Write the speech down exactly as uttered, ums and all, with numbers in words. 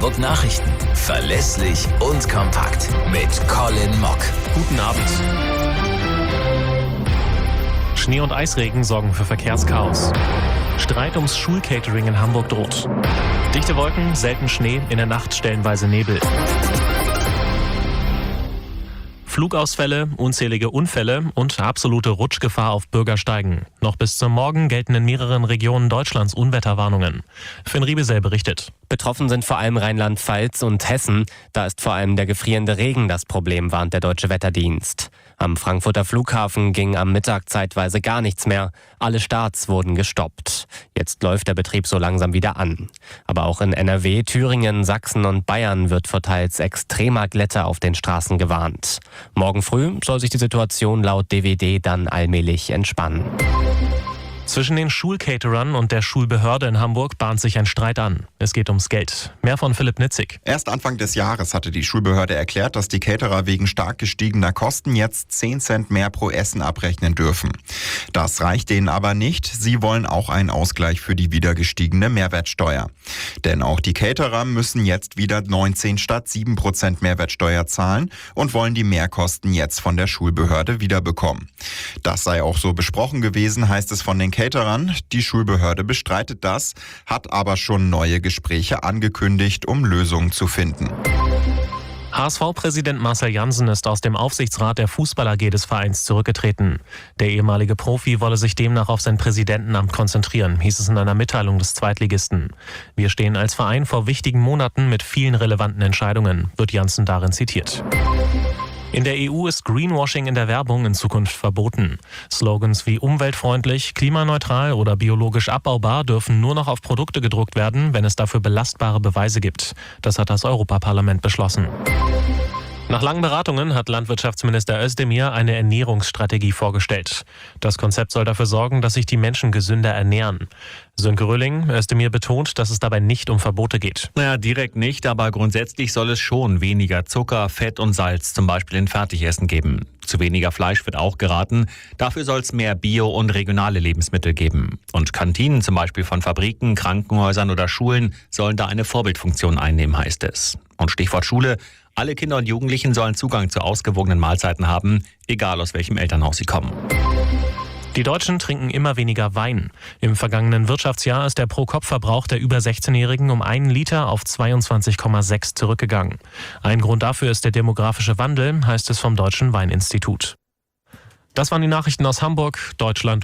Hamburg Nachrichten. Verlässlich und kompakt. Mit Colin Mock. Guten Abend. Schnee und Eisregen sorgen für Verkehrschaos. Streit ums Schulcatering in Hamburg droht. Dichte Wolken, selten Schnee, in der Nacht stellenweise Nebel. Flugausfälle, unzählige Unfälle und absolute Rutschgefahr auf Bürgersteigen. Noch bis zum Morgen gelten in mehreren Regionen Deutschlands Unwetterwarnungen. Finn Riebesell berichtet. Betroffen sind vor allem Rheinland-Pfalz und Hessen. Da ist vor allem der gefrierende Regen das Problem, warnt der Deutsche Wetterdienst. Am Frankfurter Flughafen ging am Mittag zeitweise gar nichts mehr. Alle Starts wurden gestoppt. Jetzt läuft der Betrieb so langsam wieder an. Aber auch in N R W, Thüringen, Sachsen und Bayern wird vor teils extremer Glätte auf den Straßen gewarnt. Morgen früh soll sich die Situation laut D W D dann allmählich entspannen. Zwischen den Schulcaterern und der Schulbehörde in Hamburg bahnt sich ein Streit an. Es geht ums Geld. Mehr von Philipp Nitzig. Erst Anfang des Jahres hatte die Schulbehörde erklärt, dass die Caterer wegen stark gestiegener Kosten jetzt zehn Cent mehr pro Essen abrechnen dürfen. Das reicht denen aber nicht. Sie wollen auch einen Ausgleich für die wieder gestiegene Mehrwertsteuer. Denn auch die Caterer müssen jetzt wieder neunzehn statt sieben Prozent Mehrwertsteuer zahlen und wollen die Mehrkosten jetzt von der Schulbehörde wiederbekommen. Das sei auch so besprochen gewesen, heißt es von den Caterern. Die Schulbehörde bestreitet das, hat aber schon neue Gespräche angekündigt, um Lösungen zu finden. H S V-Präsident Marcel Janssen ist aus dem Aufsichtsrat der Fußball-A G des Vereins zurückgetreten. Der ehemalige Profi wolle sich demnach auf sein Präsidentenamt konzentrieren, hieß es in einer Mitteilung des Zweitligisten. Wir stehen als Verein vor wichtigen Monaten mit vielen relevanten Entscheidungen, wird Janssen darin zitiert. In der E U ist Greenwashing in der Werbung in Zukunft verboten. Slogans wie umweltfreundlich, klimaneutral oder biologisch abbaubar dürfen nur noch auf Produkte gedruckt werden, wenn es dafür belastbare Beweise gibt. Das hat das Europaparlament beschlossen. Nach langen Beratungen hat Landwirtschaftsminister Özdemir eine Ernährungsstrategie vorgestellt. Das Konzept soll dafür sorgen, dass sich die Menschen gesünder ernähren. Sönke Röhling, Özdemir betont, dass es dabei nicht um Verbote geht. Naja, direkt nicht, aber grundsätzlich soll es schon weniger Zucker, Fett und Salz zum Beispiel in Fertigessen geben. Zu weniger Fleisch wird auch geraten. Dafür soll es mehr Bio- und regionale Lebensmittel geben. Und Kantinen zum Beispiel von Fabriken, Krankenhäusern oder Schulen sollen da eine Vorbildfunktion einnehmen, heißt es. Und Stichwort Schule. Alle Kinder und Jugendlichen sollen Zugang zu ausgewogenen Mahlzeiten haben, egal aus welchem Elternhaus sie kommen. Die Deutschen trinken immer weniger Wein. Im vergangenen Wirtschaftsjahr ist der Pro-Kopf-Verbrauch der über sechzehnjährigen um einen Liter auf zweiundzwanzig Komma sechs zurückgegangen. Ein Grund dafür ist der demografische Wandel, heißt es vom Deutschen Weininstitut. Das waren die Nachrichten aus Hamburg, Deutschland